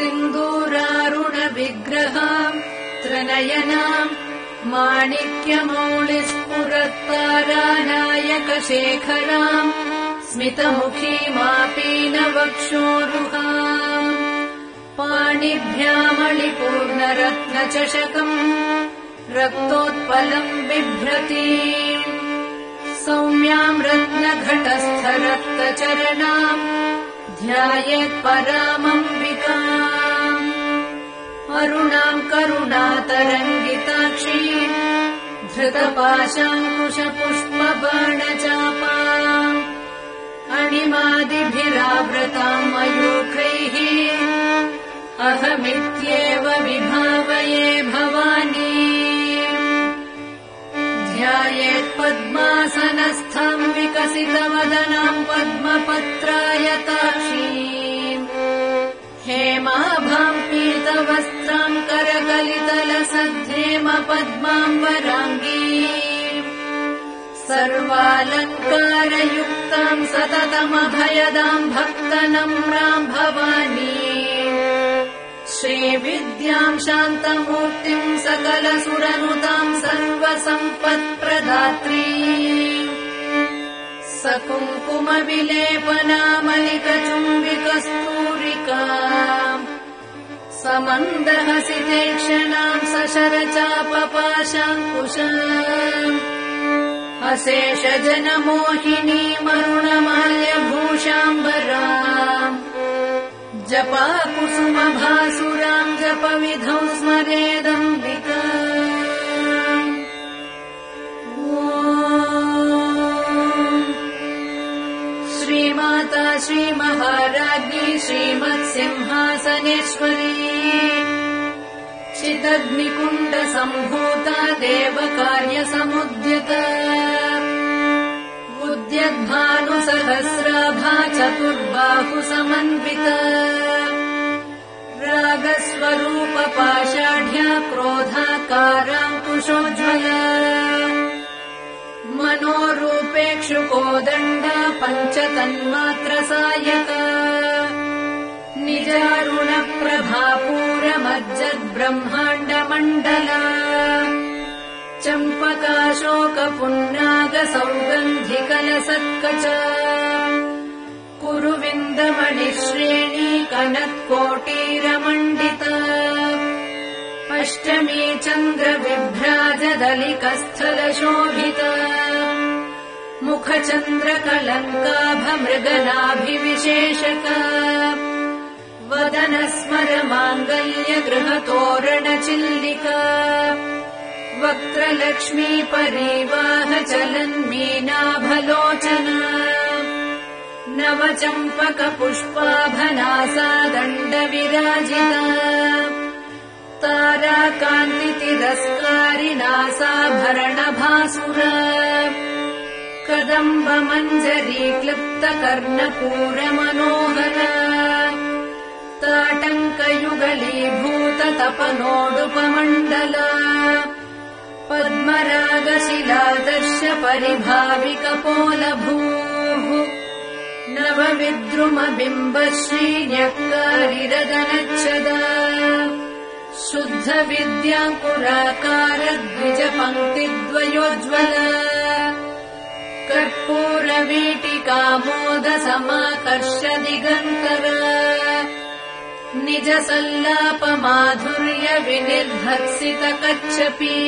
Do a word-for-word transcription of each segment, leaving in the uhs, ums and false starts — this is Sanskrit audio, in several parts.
सिन्दूरारुणविग्रहाम् त्रिनयनाम् माणिक्यमौलिस्फुरत्तारानायकशेखराम् स्मितमुखीमापीनवक्षोरुहाम् पाणिभ्यामणिपूर्णरत्नचषकम् रक्तोत्पलम् बिभ्रती सौम्याम् रत्नघटस्थरक्तचरणाम् ध्यायेत्परामम्बिकाम् अरुणाम् करुणातरङ्गिताक्षीम् धृतपाशाङ्कुशपुष्पबाणचापाम् अणिमादिभिरावृताम् मयूखैः अहमित्येव विभावये भवानी ध्यायेत्पद्मासनस्थम् विकसितवदनाम् पद्मपत्रायताक्षीम् हेमाभाम् पीतवस्त्राम् करकलितलसद्धेम पद्माम्बराङ्गीम् सर्वालङ्कारयुक्ताम् सततमभयदाम् भक्तनम्राम् भवानी श्रीविद्याम् शान्तमूर्तिम् सकलसुरनुताम् सर्वसम्पत्प्रदात्री सकुङ्कुमविलेपनामलिकचुम्बिकस्तूरिकाम् समन्दहसितेक्षणाम् सशरचापपाशाङ्कुशाम् अशेषजनमोहिनीमरुणमाल्यभूषाम्बराम् जपाकुसुमभासुराम् जपविधौ स्मरेदम्बिका श्रीमाता श्रीमहाराज्ञी श्रीमत्सिंहासनेश्वरी चिदग्निकुण्डसम्भूता देवकार्यसमुद्यता उद्यद्भानुसहस्राभा चतुर्बाहुसमन्विता रागस्वरूपपाषाढ्या क्रोधाकाराङ्कुशोज्ज्वला मनोरूपेक्षुकोदण्डा पञ्चतन्मात्रसायका निजारुणप्रभापूरमज्जद्ब्रह्माण्डमण्डला चम्पकाशोकपुन्नागसौगन्धिकलसत्कचा कुरुविन्दमणिश्रेणी कनत्कोटीरमण्डिता अष्टमी चन्द्रविभ्राजदलिकस्थलशोभिता मुखचन्द्रकलङ्काभमृगनाभिविशेषका वदनस्मरमाङ्गल्यगृहतोरणचिल्लिका वक्त्रलक्ष्मी परिवाहचलन्मीनाभलोचना नवचम्पकपुष्पाभनासा दण्डविराजिता ताराकान्तितिरस्कारिनासाभरणभासुरा कदम्बमञ्जरीक्लृप्तकर्णपूरमनोहरा ताटङ्कयुगलीभूततपनोडुपमण्डला पद्मरागशिलादर्शपरिभाविकपोलभूः नवविद्रुमबिम्बश्रीन्यक्कारिरदनच्छदा शुद्धविद्याङ्कुराकारद्विजपङ्क्तिद्वयोज्ज्वला कर्पूरवीटिकामोदसमाकर्ष दिगन्तरा निजसल्लापमाधुर्यविनिर्भत्सितकच्छपी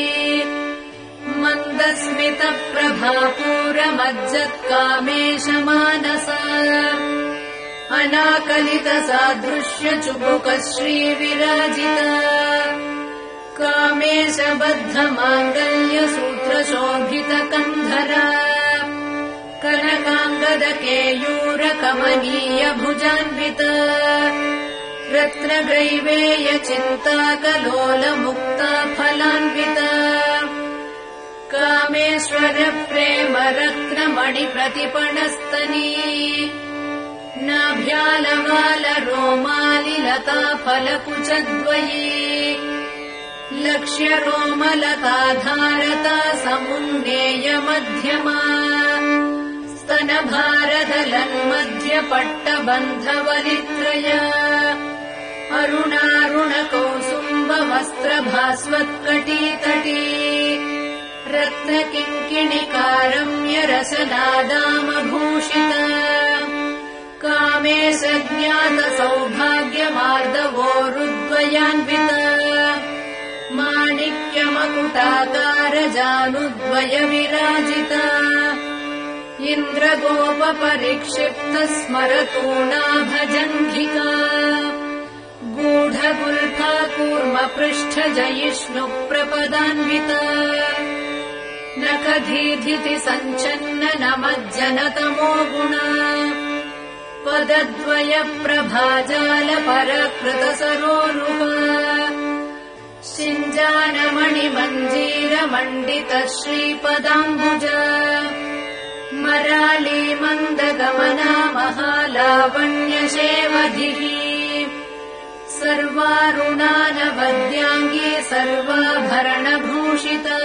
मन्दस्मितप्रभापूरमज्जत्कामेशमानसा अनाकलितसादृश्यचुबुकश्रीविराजिता कामेशबद्धमाङ्गल्यसूत्रशोभितकन्धरा कनकाङ्गदकेयूरकमनीयभुजान्विता रत्नग्रैवेयचिन्ताकलोलमुक्ता फलान्विता कामेश्वरप्रेमरत्नमणिप्रतिपणस्तनी नाभ्यालवालरोमालिलता फलकुचद्वयी लक्ष्यरोमलताधारता समुन्नेयमध्यमा स्तनभारदलन्मध्यपट्टबन्धवलित्रया अरुणारुणकौसुम्बवस्त्रभास्वत्कटीतटी रत्नकिङ्किणिकारम्यरसनादामभूषिता कामेशज्ञातसौभाग्यमार्दवोरुद्वयान्विता माणिक्यमकुटाकारजानुद्वयविराजिता इन्द्रगोपपरिक्षिप्तस्मरतूणाभजङ्घिका गूढगुल्फा कूर्मपृष्ठजयिष्णुप्रपदान्विता नखधीधिति सञ्चन्ननमज्जनतमो गुणा पदद्वयप्रभाजालपरकृतसरोरुहा शिञ्जानमणिमञ्जीरमण्डितश्रीपदाम्बुजा मराली मन्दगमना महालावण्यशेवधिः सर्वारुणानवद्याङ्गी सर्वाभरणभूषिता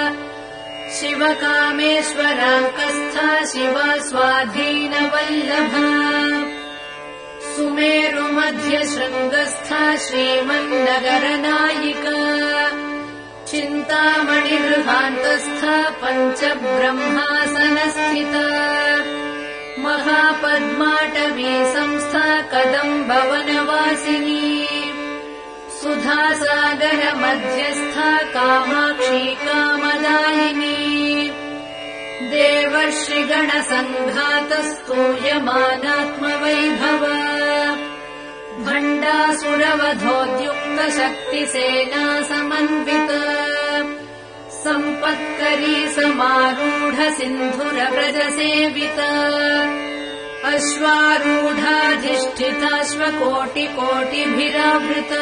शिवकामेश्वराङ्कस्था शिवा स्वाधीनवल्लभा सुमेरुमध्यशृङ्गस्था श्रीमन्नगरनायिका चिन्तामणिगृहान्तस्था पञ्चब्रह्मासनस्थिता महापद्माटवी संस्था कदम्बवनवासिनी सुधासागरमध्यस्था कामाक्षी कामदायिनी देवर्षिगणसङ्घातस्तूयमानात्मवैभवा भण्डासुरवधोद्युक्तशक्तिसेना समन्विता सम्पत्करी समारूढ सिन्धुरव्रजसेविता अश्वारूढाधिष्ठिताश्वकोटिकोटिभिरावृता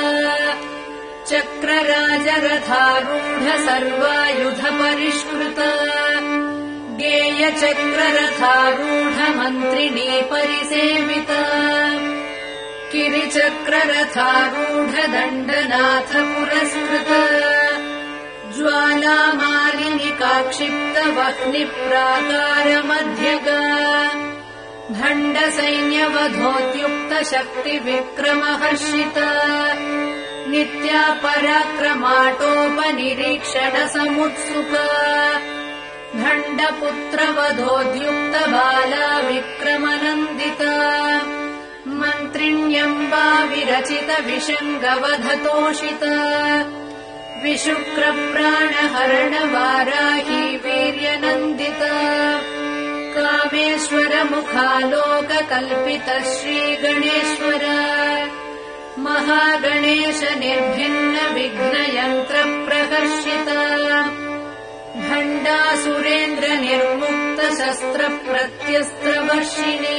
चक्रराजरथारूढ सर्वायुधपरिष्कृता गेयचक्ररथारूढ मन्त्रिणी परिसेविता किरिचक्ररथारूढ दण्डनाथ पुरस्कृता ज्वालामालिनिकाक्षिप्तवह्निप्राकारमध्यगा भण्डसैन्यवधोद्युक्तशक्तिविक्रमहर्षिता नित्या पराक्रमाटोपनिरीक्षणसमुत्सुका भण्डपुत्रवधोद्युक्तबाला विक्रमनन्दिता मन्त्रिण्यम्बा विरचितविषङ्गवधतोषिता विशुक्रप्राणहरणवाराही वीर्यनन्दिता कामेश्वरमुखालोककल्पित श्रीगणेश्वर महागणेश निर्भिन्न विघ्नयन्त्रप्रहर्षिता भण्डासुरेन्द्र निर्मुक्त शस्त्रप्रत्यस्त्रवर्षिणी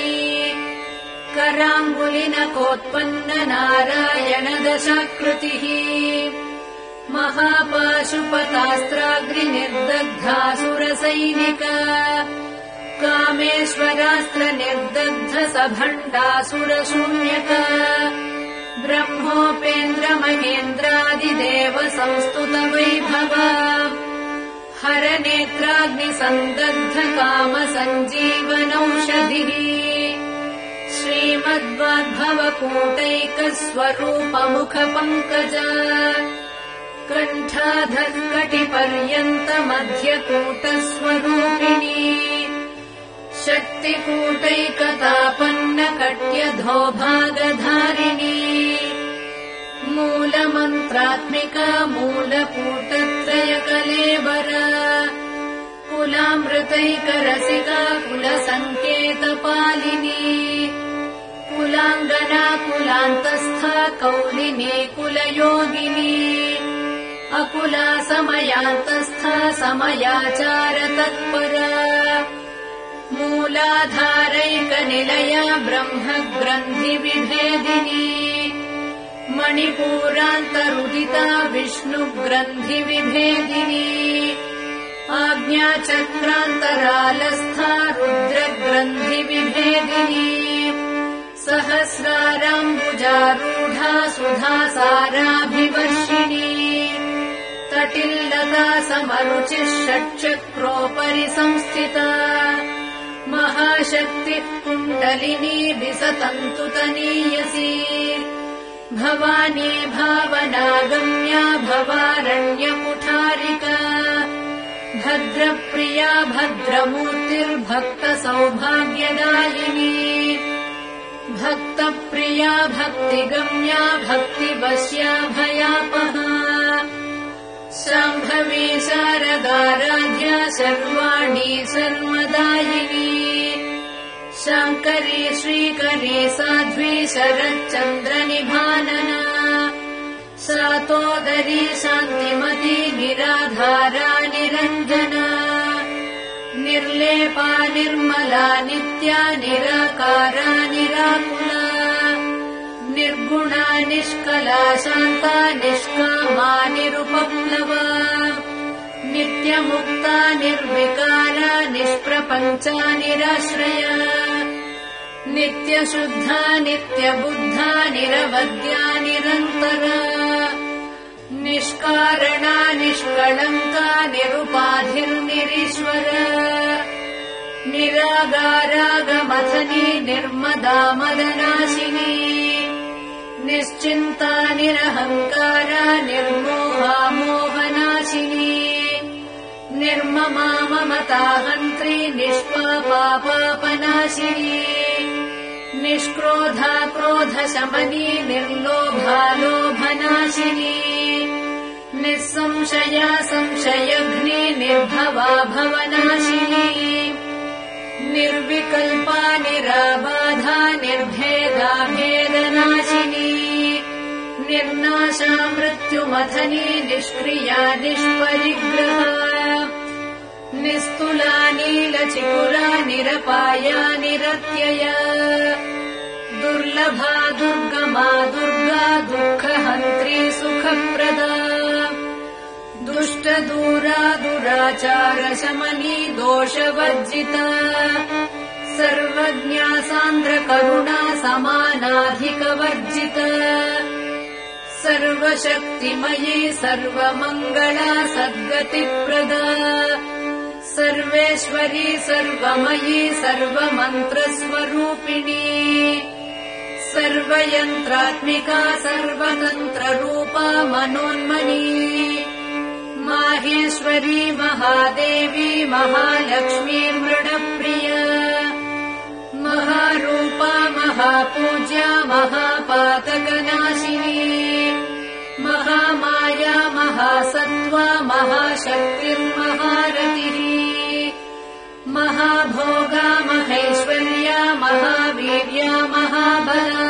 कराङ्गुलिनकोत्पन्न नारायण दशाकृतिः महापाशुपतास्त्राग्निर्दग्धासुरसैनिका कामेश्वरास्त्र निर्दग्ध सभण्डासुरशून्यका ब्रह्मोपेन्द्र महेन्द्रादिदेव संस्तुत वैभवा हरनेत्राग्निसन्दग्ध काम सञ्जीवनौषधिः श्रीमद्वाग्भवकूटैकस्वरूपमुखपङ्कजा कण्ठाधत्कटिपर्यन्तमध्यकूटस्वरूपिणी शक्तिकूटैकतापन्नकट्यधोभागधारिणी मूलमन्त्रात्मिका मूलकूटत्रयकलेबरा कुलामृतैकरसिका कुलसङ्केतपालिनी कुलाङ्गना कुलान्तस्था कौलिनी कुलयोगिनी अकुला समयान्तस्था समयाचारतत्परा मूलाधारैकनिलया ब्रह्मग्रन्थिविभेदिनी मणिपूरान्तरुदिता विष्णुग्रन्थिविभेदिनी आज्ञाचक्रान्तरालस्था रुद्रग्रन्थिविभेदिनी सहस्राराम्बुजारूढा सुधासाराभिवर्षिणी तटिल्लता समरुचिः षट्चक्रोपरि संस्थिता महाशक्तिः कुण्डलिनी विसतन्तुतनीयसी भवानी भावनागम्या भवारण्यकुठारिका भद्रप्रिया भद्रमूर्तिर्भक्तसौभाग्यदायिनी भक्तप्रिया भक्तिगम्या भक्तिवश्या भयापहा शाम्भवी शारदाराध्या सर्वाणी सर्वदायिनी शाङ्करी श्रीकरी साध्वी शरच्चन्द्रनिभानना सातोदरी शान्तिमती निराधारा निरञ्जना निर्लेपा निर्मला नित्या निराकारा निराकुला निर्गुणा निष्कला शान्ता निष्कामा निरुपप्लवा नित्यमुक्ता निर्विकारा निष्प्रपञ्चा निराश्रया नित्यशुद्धा नित्यबुद्धा निरवद्या निरन्तरा निष्कारणा निष्कळङ्का निरुपाधिर्निरीश्वरा निरागारागमथनी निर्मदा मदनाशिनी निश्चिन्ता निरहङ्कारा निर्मोहा मोहनाशिनी निर्ममा ममताहन्त्री निष्पापा पापनाशिनी निष्क्रोधा क्रोधशमनी निर्लोभा लोभनाशिनी निःसंशया संशयघ्नी निर्भवा भवनाशिनी निर्विकल्पा निराबाधा निर्भेदा भेदनाशिनी निर्नाशा मृत्युमथनी निष्क्रिया निष्परिग्रहा निस्तुला नीलचिकुरा निरपाया निरत्यया दुर्लभा दुर्गमा दुर्गा दुःखहन्त्री सुखप्रदा दुष्टदूरा दुराचारशमनी दोषवर्जिता सर्वज्ञा सान्द्रकरुणा समानाधिकवर्जिता सर्वशक्तिमयी सर्वमङ्गला सद्गतिप्रदा सर्वेश्वरी सर्वमयी सर्वमन्त्रस्वरूपिणी सर्वयन्त्रात्मिका सर्वतन्त्ररूपा मनोन्मनी माहेश्वरी महादेवी महालक्ष्मी मृडप्रिया महारूपा महापूज्या महापातकनाशिनी महामाया महासत्त्वा महाशक्तिर्महारतिः महाभोगा महैश्वर्या महावीर्या महाबला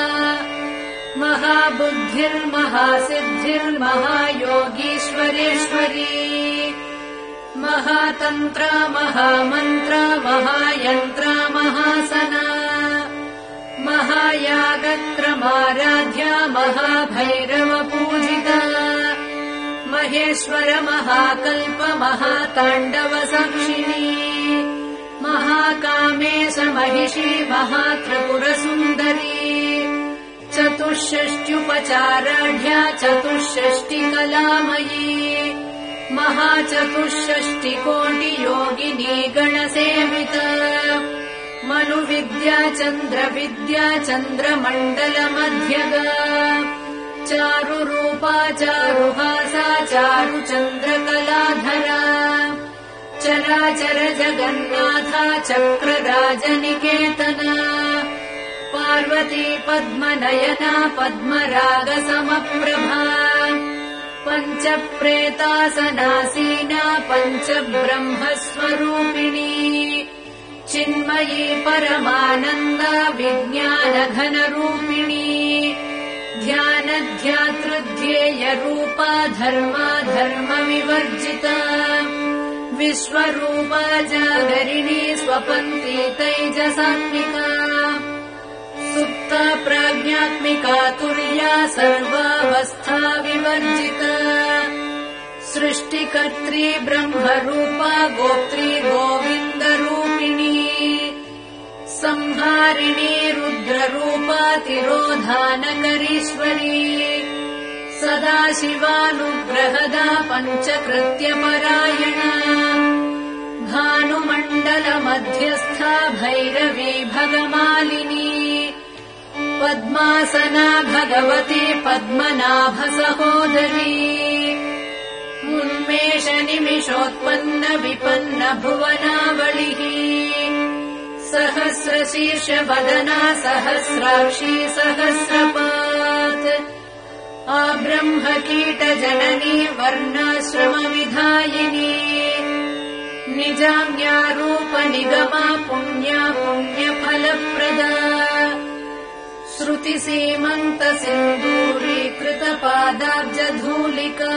महाबुद्धिर्महासिद्धिर्महायोगीश्वरेश्वरी महातन्त्रा महामन्त्रा महायन्त्रा महासना महायागत्रमाराध्या महाभैरवपूजिता महेश्वर महाकल्प महाताण्डवसाक्षिणी महाकामेश महिषी महात्रिपुरसुन्दरी चतुष्षष्ट्युपचाराढ्या चतुष्षष्टिकलामयी महाचतुष्षष्टिकोटियोगिनी गणसेविता मनुविद्या चन्द्रविद्या चन्द्रमण्डलमध्यगा चारुरूपा चारुहासा चारुचन्द्रकलाधरा चराचर जगन्नाथा चक्रराजनिकेतना पार्वती पद्मनयना पद्मरागसमप्रभा पञ्चप्रेतासनासीना पञ्चब्रह्मस्वरूपिणी चिन्मयी परमानन्दा विज्ञानघनरूपिणी ध्यानध्यातृध्येयरूपा धर्मा धर्मविवर्जिता विश्वरूपा जागरिणी स्वपन्ती तैजसात्मिका सुप्ता प्राज्ञात्मिका तुर्या सर्वावस्था विवर्जिता सृष्टिकर्त्री ब्रह्मरूपा गोत्री गोविन्दरूपिणी संहारिणी रुद्ररूपा तिरोधानकरीश्वरी सदाशिवानुग्रहदा पञ्चकृत्यपरायणा भानुमण्डलमध्यस्था भैरवी भगमालिनी पद्मासना भगवती पद्मनाभ सहोदरी उन्मेष निमिषोत्पन्न विपन्न भुवनावलिः सहस्रशीर्ष वदना सहस्राक्षी सहस्रपात् आब्रह्म कीट जननी वर्णाश्रमविधायिनी निजाम्यारूप निगमा पुण्या पुण्यफलप्रदा श्रुतिसीमन्त सिन्दूरीकृत पादाब्जधूलिका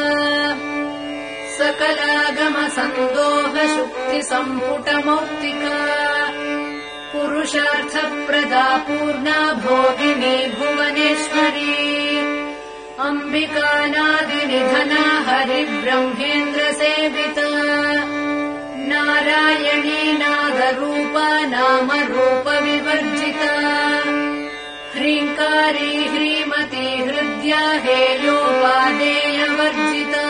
सकलागम सन्दोह शुक्ति सम्पुटमौक्तिका पुरुषार्थप्रदा पूर्णा भोगिनी भुवनेश्वरी अम्बिकानादिनिधना हरिब्रह्मेन्द्र सेविता नारायणी नादरूपा नामरूप विवर्जिता ह्रीङ्कारी ह्रीमती हृद्या हेयोपादेयवर्जिता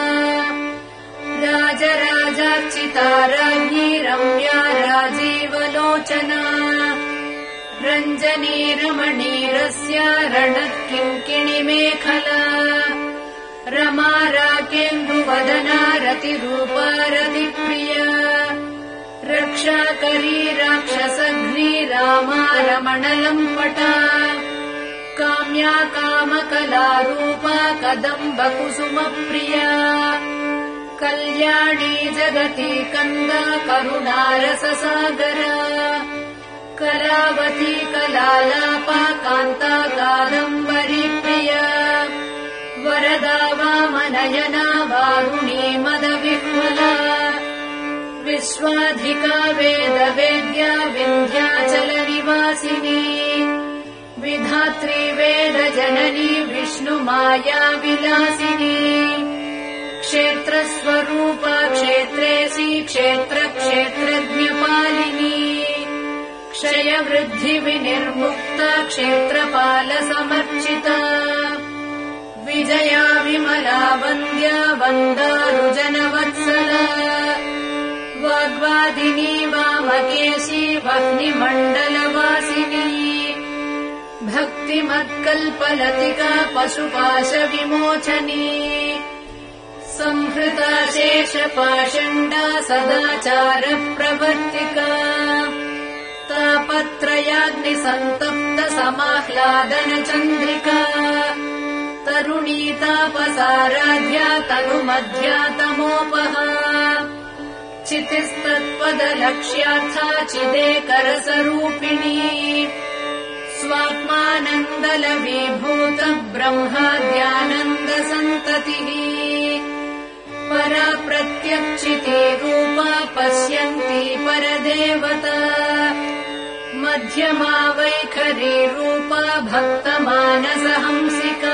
राजराजार्चिता राज्ञी रम्या राजीवलोचना रञ्जनी रमणीरस्या रणत्किङ्किणिमेखला रमा राकेन्दुवदना रतिरूपा रतिप्रिया रक्षाकरी राक्षसघ्नी रामा रमणलम्पटा काम्या कामकलारूपा कदम्बकुसुमप्रिया कल्याणी जगती कन्दा करुणारससागरा करावती कलालापा कान्ता कादम्बरी प्रिया वरदा वामनयना वारुणी मदविह्वला विश्वाधिका वेदवेद्या विन्ध्याचलनिवासिनी विधात्री वेदजननी विष्णुमाया विलासिनी क्षेत्रस्वरूपा क्षेत्रेसी क्षेत्रक्षेत्रज्ञपालिनी क्षयवृद्धिविनिर्मुक्ता क्षेत्रपालसमर्चिता विजया विमला वन्द्या वन्दारुजनवत्सला वाग्वादिनी वामकेशी वह्निमण्डलवासिनी भक्तिमत्कल्पलतिका पशुपाशविमोचनी संहृता शेषपाषण्डा सदाचारप्रवर्तिका तापत्रयाग्निसन्तप्त समाह्लादनचन्द्रिका तरुणी तापसाराध्या तनुमध्या तमोपहा चितिस्तत्पदलक्ष्यार्था चिदेकरसरूपिणी स्वात्मानन्दलवीभूत ब्रह्माद्यानन्दसन्ततिः परा प्रत्यक्षिते रूपा पश्यन्ती परदेवता मध्यमा वैखरी रूपा भक्तमानसहंसिका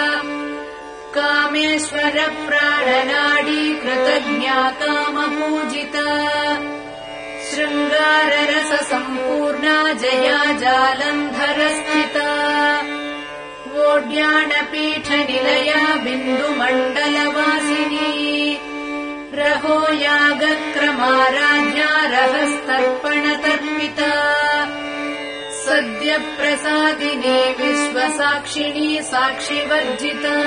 कामेश्वर प्राणनाडी कृतज्ञा कामपूजिता शृङ्गाररस सम्पूर्णा जया जालन्धरस्थिता वोड्याणपीठनिलया बिन्दुमण्डलवासिनी रहो यागक्रमाराध्या रहस्तर्पणतर्पिता सद्यप्रसादिनी विश्वसाक्षिणी साक्षिवर्जिता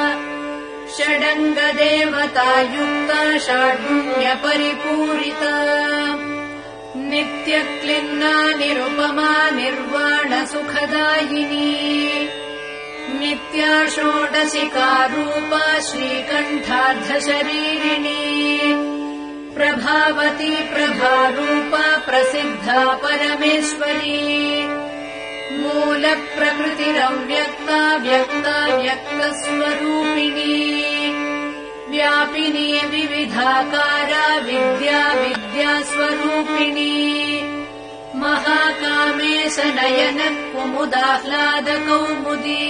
षडङ्गदेवतायुक्ता षाड्गुण्यपरिपूरिता नित्यक्लिन्ना निरुपमा निर्वाणसुखदायिनी नित्या षोडशिकारूपा श्रीकण्ठार्धशरीरिणी प्रभावती प्रभारूपा प्रसिद्धा परमेश्वरी मूलप्रकृतिरव्यक्ता व्यक्ता व्यक्तस्वरूपिणी व्यापिनी विविधाकारा विद्या विद्यास्वरूपिणी महाकामेशनयन कुमुदाह्लादकौमुदी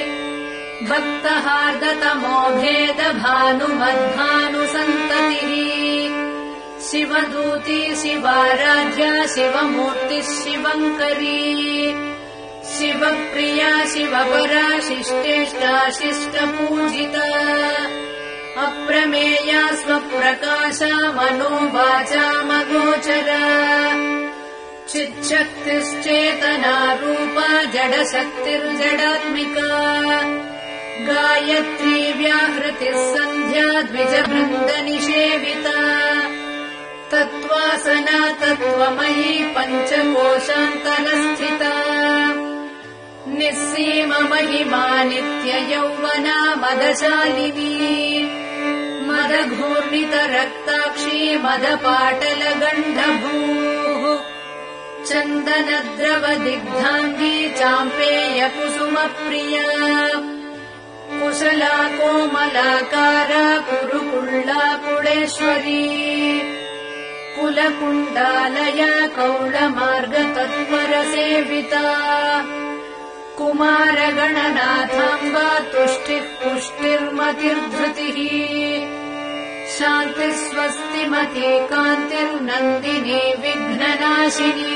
भक्तहार्दतमो भेदभानुमद्भानुसन्ततिः शिवदूती शिवाराध्या शिवमूर्तिः शिवङ्करी शिवप्रिया शिवपरा शिष्टेष्टा शिष्टपूजिता अप्रमेया स्वप्रकाशा मनोवाचामगोचरा चिच्छक्तिश्चेतना रूपा जडशक्तिर्जडात्मिका गायत्री व्याहृतिः सन्ध्या द्विजवृन्दनिषेविता तत्त्वासना तत्त्वमयी पञ्चकोशान्तरस्थिता निःसीममहिमा नित्ययौवना मदशालिनी मदघूर्णितरक्ताक्षी मदपाटलगण्डभूः चन्दनद्रवदिग्धाङ्गी चाम्पेयकुसुमप्रिया कुशला कोमलाकारा कुरुकुल्ला कुलेश्वरी कुलकुण्डालया कौलमार्गतत्परसेविता कुमारगणनाथाम्बा तुष्टिः पुष्टिर्मतिर्धृतिः शान्तिः स्वस्तिमती कान्तिर्नन्दिनी विघ्ननाशिनी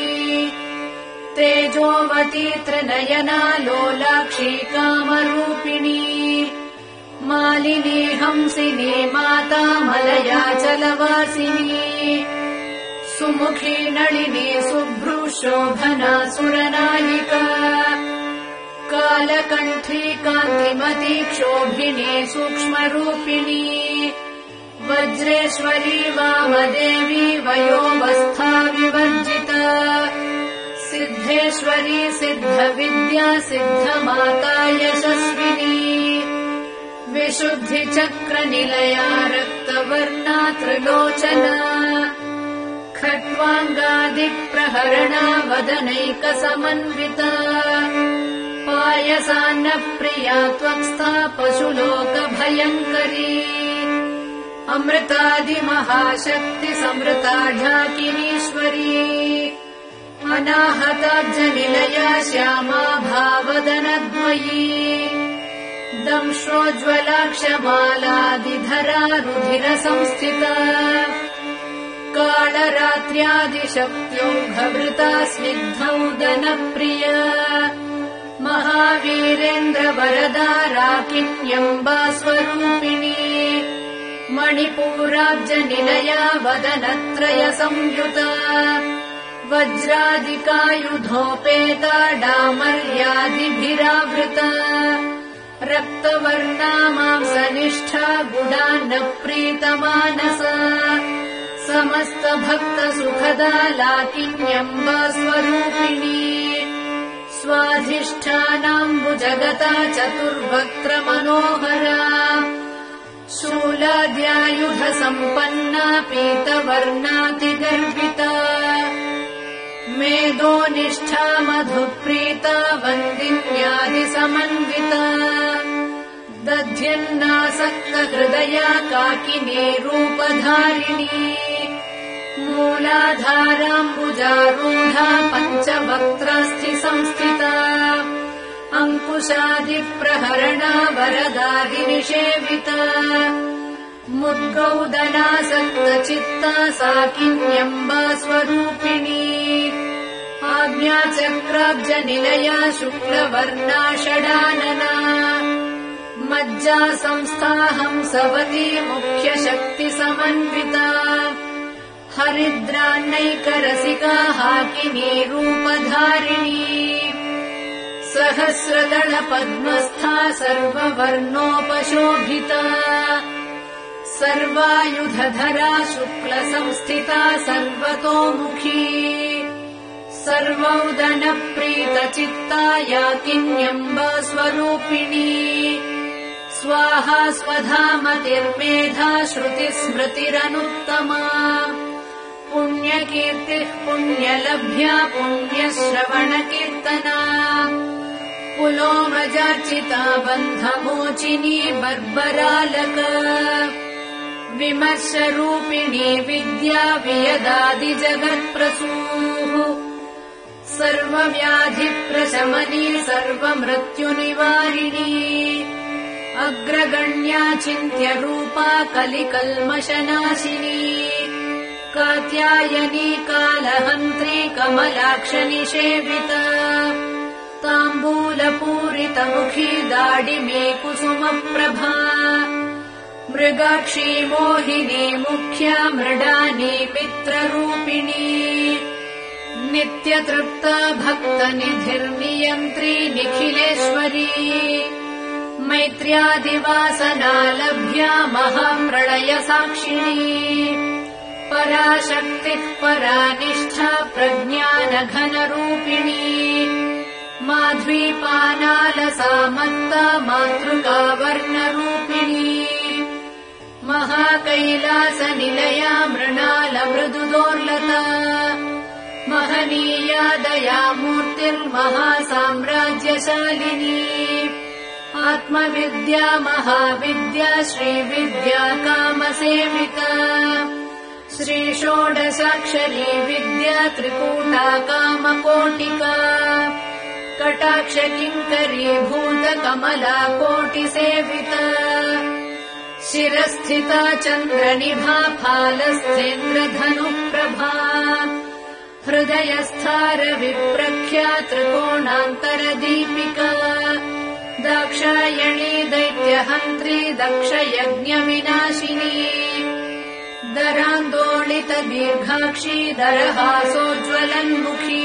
तेजोवती त्रिनयना लोलाक्षी कामरूपिणी मालिनी हंसिनी माता मलयाचलवासिनी सुमुखी नळिनी शुभ्रूशोभना सुरनायिका कालकण्ठी कान्तिमती क्षोभिनी सूक्ष्मरूपिणी वज्रेश्वरी वामदेवी वयोवस्था विवर्जिता सिद्धेश्वरी सिद्धविद्या सिद्धमाता यशस्विनी विशुद्धिचक्रनिलया रक्तवर्णा त्रिलोचना खट्वाङ्गादिप्रहरणा वदनैकसमन्विता पायसान्नप्रिया त्वक्स्था पशुलोकभयङ्करी अमृतादिमहाशक्ति समृता ढाकिनीश्वरी अनाहताब्जनिलया श्यामा भावदनद्वयी दंश्रोज्ज्वलाक्षमालादिधरा रुधिरसंस्थिता कालरात्र्यादिशक्त्योऽघवृता स्निग्धौदनप्रिया महावीरेन्द्रवरदा राकिन्यम्बा स्वरूपिणी मणिपूराब्जनिलया वदनत्रयसंयुता वज्रादिकायुधोपेता डामर्यादिभिरावृता रक्तवर्णा मांसनिष्ठा गुडान्नप्रीतमानसा समस्तभक्तसुखदा लाकिन्यम्बा स्वरूपिणी स्वाधिष्ठानाम्बुजगता चतुर्वक्त्रमनोहरा शूलाद्यायुधसम्पन्ना पीतवर्णातिगर्विता मेदोनिष्ठा मधुप्रीता वन्दिन्यादिसमन्विता दध्यन्नासक्तहृदया काकिनी रूपधारिणी मूलाधाराम्बुजारूढा पञ्चवक्त्रास्थिसंस्थिता अङ्कुशादिप्रहरणा वरदादिनिषेविता मुद्गौदनासक्तचित्ता साकिन्यम्बा स्वरूपिणी आज्ञाचक्राब्जनिलया शुक्लवर्णा षडानना मज्जा संस्था हंसवती मुख्यशक्तिसमन्विता हरिद्रान्नैकरसिका हाकिनी रूपधारिणी सहस्रदलपद्मस्था सर्ववर्णोपशोभिता सर्वायुधधरा शुक्लसंस्थिता सर्वतोमुखी सर्वौदनप्रीतचित्ता याकिन्यम्बा स्वरूपिणी स्वाहा स्वधामतिर्मेधा श्रुतिस्मृतिरनुत्तमा पुण्यकीर्तिः पुण्यलभ्या पुण्यश्रवणकीर्तना पुलोमजार्चिता बन्धमोचिनी बर्बरालक विमर्शरूपिणी विद्या वियदादिजगत्प्रसूः सर्वव्याधिप्रशमनी सर्वमृत्युनिवारिणी अग्रगण्या चिन्त्यरूपा कलिकल्मषनाशिनी कात्यायनी कालहन्त्री कमलाक्षनिषेविता ताम्बूलपूरितमुखी दाडिमे कुसुमप्रभा मृगाक्षी मोहिनी मुख्या मृडानी मित्ररूपिणी नित्यतृप्ता भक्तनिधिर्नियन्त्री निखिलेश्वरी मैत्र्यादिवासनालभ्या महाप्रलयसाक्षिणी पराशक्तिः परानिष्ठा प्रज्ञानघनरूपिणी माध्वीपानालसामत्ता मातृकावर्णरूपिणी महाकैलासनिलया मृणालमृदुदोर्लता महनीया दयामूर्तिर्महासाम्राज्यशालिनी आत्मविद्या महाविद्या श्रीविद्या कामसेविता श्रीषोडशाक्षरी विद्या त्रिकूटा कामकोटिका कटाक्षकिङ्करी भूतकमला कोटिसेविता शिरस्थिता चन्द्रनिभा फालस्थेन्द्रधनुप्रभा हृदयस्थारविप्रख्या त्रिकोणान्तरदीपिका दाक्षायणी दैत्यहन्त्री दक्षयज्ञविनाशिनी दरान्दोलितदीर्घाक्षी दरहासोज्ज्वलन्मुखी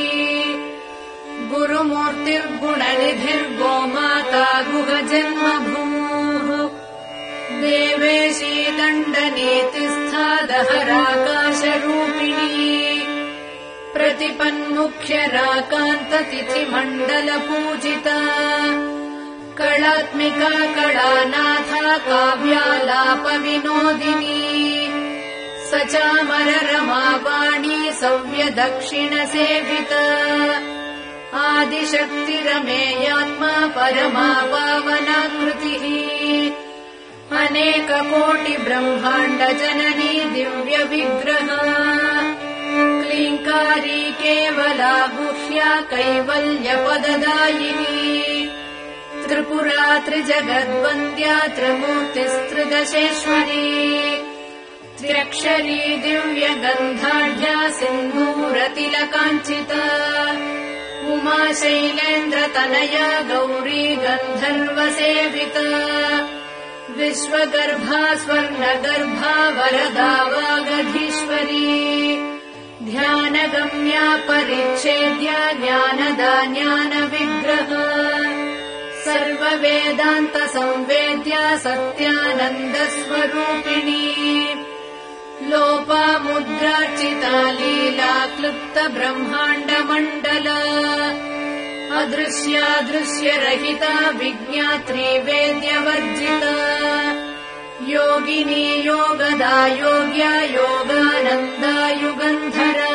गुरुमूर्तिर्गुणनिधिर्गोमाता गुहजन्मभूः देवेशी दण्डनीतिस्था दहराकाशरूपिणी प्रतिपन्मुख्यराकान्ततिथिमण्डलपूजिता कलात्मिका कलानाथा काव्यालापविनोदिनी सचामररमावाणी सव्यदक्षिणसेविता आदिशक्तिरमेयात्मा परमा पावनाकृतिः अनेककोटिब्रह्माण्डजननी दिव्यविग्रहा क्लीङ्कारी केवला गुह्या कैवल्यपददायिनी त्रिपुरा त्रिजगद्वन्द्या त्रिमूर्तिस्त्रिदशेश्वरी त्र्यक्षरी दिव्यगन्धाढ्या सिन्धूरतिलकाञ्चिता उमा शैलेन्द्रतनया गौरी गन्धर्वसेविता विश्वगर्भा स्वर्णगर्भा वरदा वागधीश्वरी ध्यानगम्या परिच्छेद्या ज्ञानदा ज्ञानविग्रहा सर्ववेदान्तसंवेद्या सत्यानन्दस्वरूपिणी लोपामुद्रार्चिता लीला क्लुप्तब्रह्माण्डमण्डला अदृश्यादृश्यरहिता विज्ञात्री वेद्यवर्जिता योगिनी योगदा योग्या योगानन्दा युगन्धरा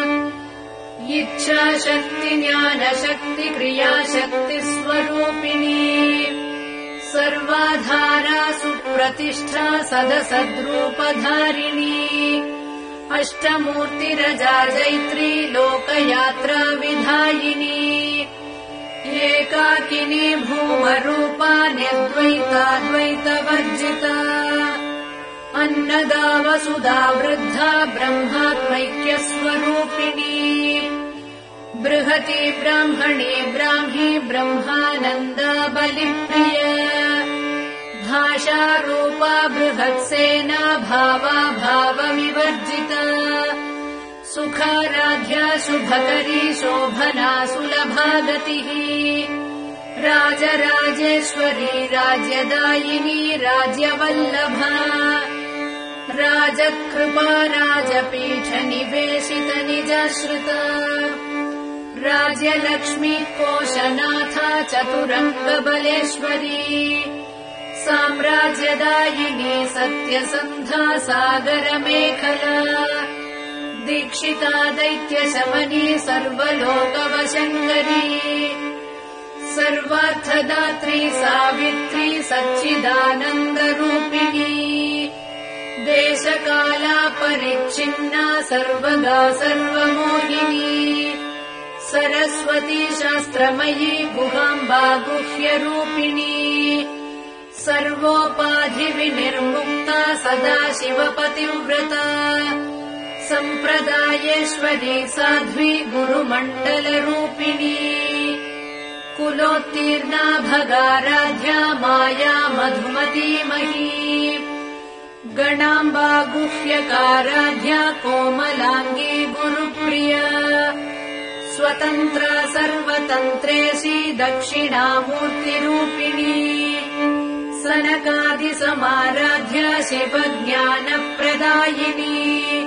इच्छाशक्ति ज्ञानशक्ति क्रियाशक्तिस्वरूपिणी सर्वाधारा सुप्रतिष्ठा सदसद्रूपधारिणी अष्टमूर्तिरजा जैत्री लोकयात्रा विधायिनी एकाकिनी भूमरूपा निर्द्वैताद्वैतवर्जिता अन्नदा वसुधा वृद्धा ब्रह्मात्मैक्यस्वरूपिणी बृहती ब्राह्मणी ब्राह्मी ब्रह्मानन्दा बलिप्रिया भाषारूपा बृहत्सेना भावा भावविवर्जिता सुखाराध्या शुभकरी शोभना सुलभा गतिः राजराजेश्वरी राज्यदायिनी राज्यवल्लभा राजकृपा राजपीठनिवेशित निजाश्रिता राज्यलक्ष्मी कोशनाथा चतुरङ्गबलेश्वरी साम्राज्यदायिनी सत्यसन्धा सागरमेखला दीक्षिता दैत्यशमनी सर्वलोकवशङ्करी सर्वार्थदात्री सावित्री सच्चिदानन्दरूपिणी देशकाला परिच्छिन्ना सर्वगा सर्वमोहिनी सरस्वती शास्त्रमयी गुहाम्बा गुह्यरूपिणी सर्वोपाधिविनिर्मुक्ता सदा शिवपतिव्रता सम्प्रदायेश्वरी साध्वी गुरुमण्डलरूपिणी कुलोत्तीर्णा भगाराध्या माया मधुमतीमही गणाम्बा गुह्यकाराध्या कोमलाङ्गी गुरुप्रिया स्वतन्त्रा सर्वतन्त्रेशी दक्षिणामूर्तिरूपिणी सनकादिसमाराध्या शिवज्ञानप्रदायिनी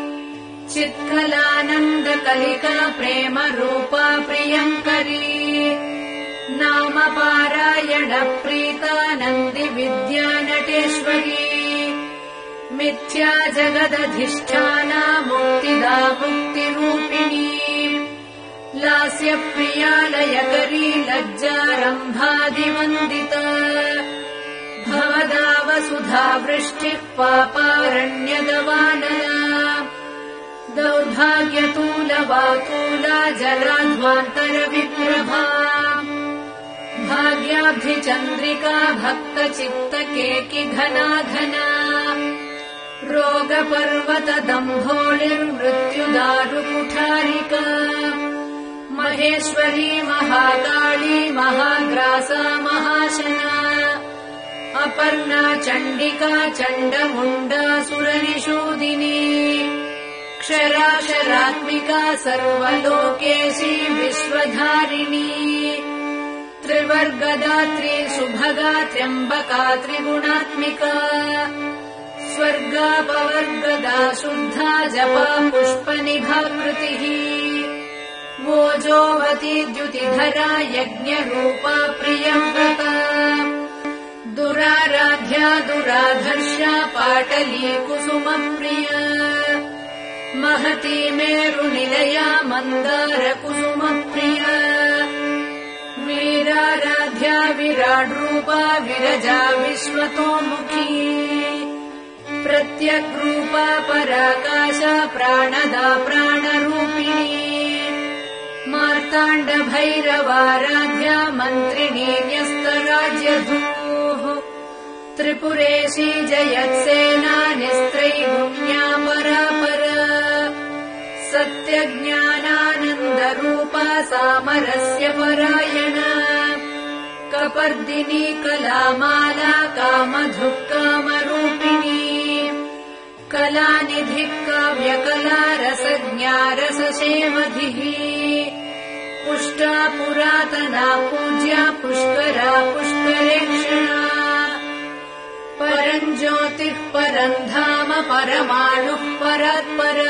चित्कलानन्दकलिका प्रेमरूपा प्रियङ्करी नाम पारायणप्रीता नन्दिविद्या नटेश्वरी मिथ्या जगदधिष्ठाना मुक्तिदा मुक्तिरूपिणी लास्यप्रियालयकरी लज्जारम्भादिवन्दिता भवदावसुधा वृष्टिः पापारण्यदवानला दौर्भाग्यतूलवातूला जलाध्वान्तरविप्रभा भाग्याब्धिचन्द्रिका भक्तचित्तकेकि घना घना रोगपर्वतदम्भोलिर्मृत्युदारुकुठारिका महेश्वरी महाकाली महाग्रासा महाशना अपर्णा चण्डिका चण्डमुण्डा सुरनिषूदिनी क्षराक्षरात्मिका सर्वलोकेशी विश्वधारिणी त्रिवर्गदात्री सुभगा त्र्यम्बका त्रिगुणात्मिका स्वर्गापवर्गदा शुद्धा जपा पुष्पनिभाकृतिः वोजोवती द्युतिधरा यज्ञरूपा प्रियव्रता दुराराध्या दुराधर्षा पाटली कुसुमप्रिया महती मेरुनिलया मन्दारकुसुमप्रिया वीराराध्या विराड्रूपा विरजा विश्वतोमुखी प्रत्यग्रूपा पराकाशा प्राणदा प्राणरूपिणी मार्ताण्डभैरवाराध्या मन्त्रिणी न्यस्तराज्यधूः त्रिपुरेशी जयत्सेना निस्त्रैगुण्या परापरा सत्यज्ञानानन्दरूपा सामरस्य परायणा कपर्दिनी कलामाला कामधुक् कामरूपिणी कलानिधिः काव्यकला रसज्ञा रससेवधिः पुष्टा पुरातना पूज्या पुष्करा पुष्करेक्षणा परम् ज्योतिः परम् धाम परमाणुः परात्परा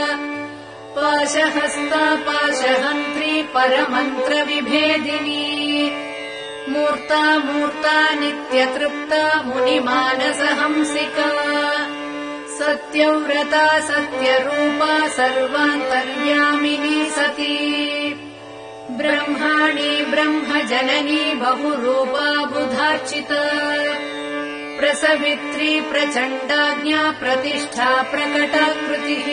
पाशहस्ता पाशहन्त्री परमन्त्रविभेदिनी मूर्ता मूर्ता नित्यतृप्ता मुनिमानसहंसिका सत्यव्रता सत्यरूपा सर्वान्तर्यामिनी सती ब्रह्माणि ब्रह्मजननी बहुरूपा बुधार्चिता प्रसवित्री प्रचण्डाज्ञा प्रतिष्ठा प्रकटाकृतिः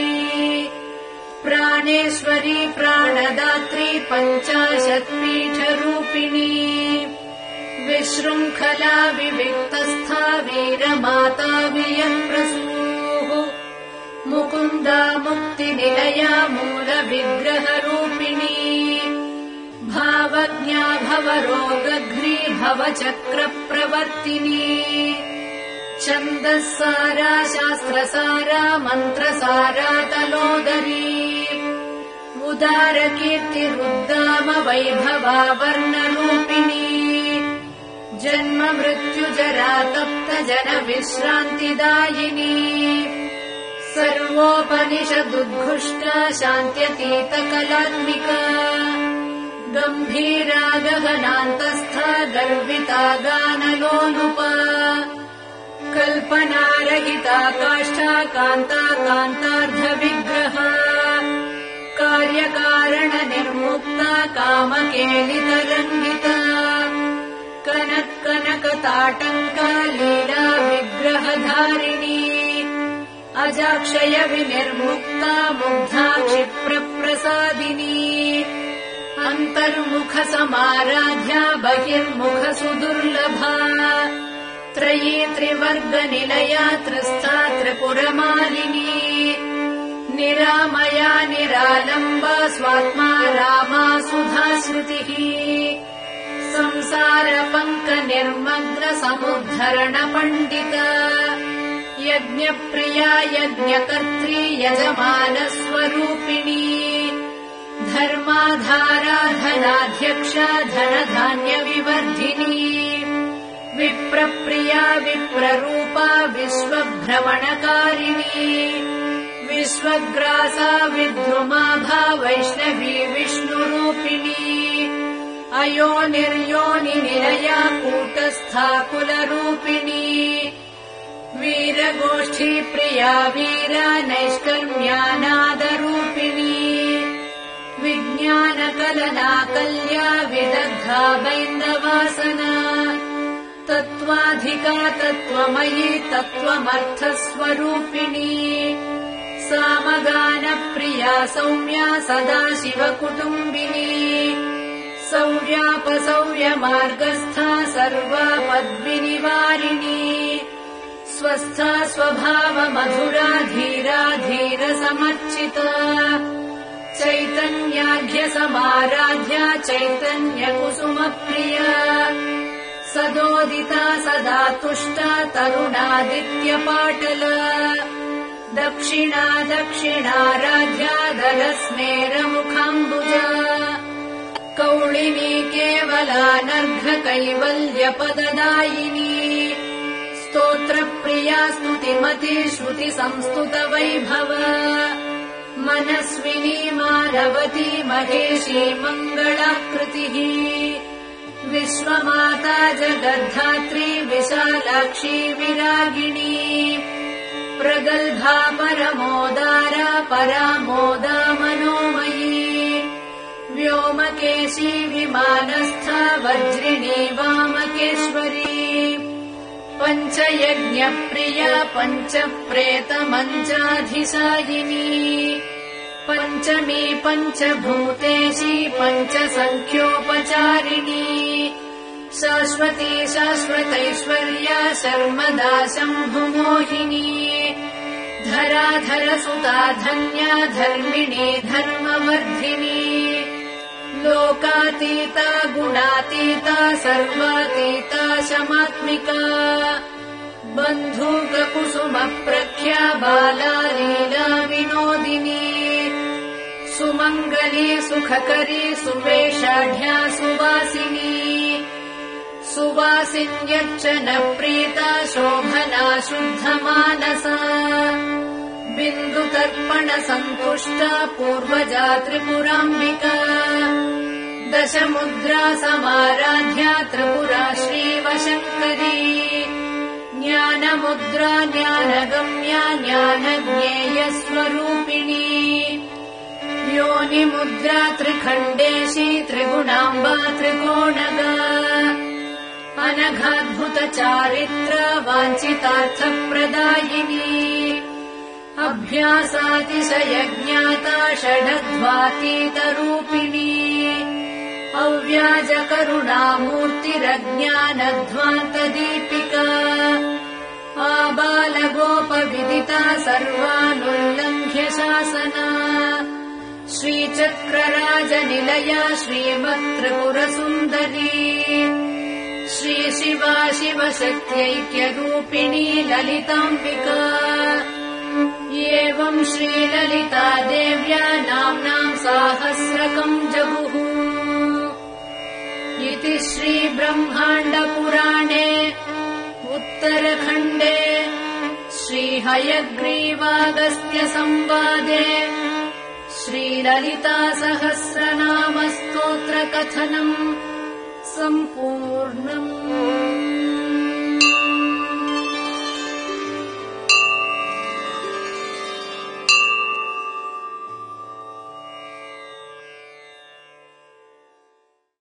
प्राणेश्वरी प्राणदात्री पञ्चाशत्पीठरूपिणी विशृङ्खला विविक्तस्था वीरमाता वियःप्रसूः मुकुन्दा मुक्तिनिलया मूलविग्रहरूपिणी भावज्ञा भवरोगघ्नी भवचक्रप्रवर्तिनी छन्दःसारा शास्त्रसारा मन्त्रसारा तलोदरी उदारकीर्तिरुद्दाम वैभवा वर्णरूपिणी जन्म मृत्युजरा तप्त जन विश्रान्तिदायिनी सर्वोपनिषदुद्घुष्टा शान्त्यतीत कलात्मिका गम्भीरा गगनान्तस्था गर्विता गानलोलुपा कल्पनारहिता काष्ठा कान्ता कान्तार्धविग्रहा कार्यकारण निर्मुक्ता कामकेलितरङ्गिता कनक कनकताटङ्का लीला विग्रहधारिणी अजाक्षय विनिर्मुक्ता मुग्धा क्षिप्रप्रसादिनी अन्तर्मुख समाराध्या बहिर्मुख सुदुर्लभा त्रयी त्रिवर्गनिलया त्रस्था त्रिपुरमालिनी निरामया निरालम्बा स्वात्मा रामा सुधाश्रुतिः संसारपङ्कनिर्मग्न समुद्धरण पण्डिता यज्ञप्रिया यज्ञकर्त्री यजमानस्वरूपिणी धर्माधारा धनाध्यक्षा धनधान्यविवर्धिनी विप्रप्रिया विप्ररूपा विश्वभ्रमणकारिणी विश्वग्रासा विद्रुमाभा वैष्णवी विष्णुरूपिणी अयोनिर्योनिनिलया कूटस्था कुलरूपिणी वीरगोष्ठी प्रिया वीरा नैष्कर्म्यानादरूपिणी विज्ञानकलनाकल्या विदग्धा वैन्दवासना तत्त्वाधिका तत्त्वमयी तत्त्वमर्थस्वरूपिणी सामगानप्रिया सौम्या सदाशिवकुटुम्बिनी सौर्यापसौर्यमार्गस्था सर्वापद्विनिवारिणी स्वस्था स्वभावमधुरा धीरा धीरसमर्चिता चैतन्याढ्यसमाराध्या चैतन्यकुसुमप्रिया सदोदिता सदा तुष्टा तरुणादित्यपाटला दक्षिणा दक्षिणाराध्या दलस्मेरमुखाम्बुजा कौलिनी केवलानर्घ कैवल्यपददायिनी स्तोत्रप्रिया स्तुतिमती श्रुतिसंस्तुतवैभव मनस्विनी मानवती महेशी मङ्गलाकृतिः विश्वमाता जगद्धात्री विशालाक्षी विरागिणी प्रगल्भा परमोदारा परामोदा मनोमयी व्योमकेशी विमानस्था वज्रिणी वामकेश्वरी पञ्चयज्ञप्रिया पञ्चप्रेतमञ्चाधिशायिनी पञ्चमी पञ्चभूतेशी पञ्चसङ्ख्योपचारिणी शाश्वती शाश्वतैश्वर्या शर्मदा शम्भुमोहिनी धराधरसुता धन्या धर्मिणी धर्मवर्धिनी लोकातीता गुणातीता सर्वातीता शमात्मिका बन्धूककुसुमप्रख्या बाला लीला विनोदिनी सुमङ्गली सुखकरी सुवेशाढ्या सुवासिनी सुवासिन्यर्चनप्रीता शोभना शुद्धमानसा बिन्दुतर्पणसन्तुष्टा पूर्वजा त्रिपुराम्बिका दशमुद्रा समाराध्या त्रिपुरा श्रीवशङ्करी ज्ञानमुद्रा ज्ञानगम्या ज्ञानज्ञेयस्वरूपिणी योनिमुद्रा त्रिखण्डेशी त्रिगुणाम्बा त्रिकोणगा अनघाद्भुतचारित्रा वाञ्छितार्थप्रदायिनी अभ्यासातिशयज्ञाता षडध्वातीतरूपिणी अव्याजकरुणामूर्तिरज्ञानध्वान्तदीपिका आबालगोपविदिता सर्वानुल्लङ्घ्य शासना श्रीचक्रराजनिलया श्रीमत्त्रिपुरसुन्दरी श्रीशिवा शिवशक्त्यैक्यरूपिणी ललिताम्बिका एवम् श्रीललिता देव्या नाम्नाम् साहस्रकम् जगुः इति श्रीब्रह्माण्डपुराणे उत्तरखण्डे श्रीहयग्रीवागस्त्यसंवादे श्रीललितासहस्रनामस्तोत्रकथनम् सम्पूर्णम्।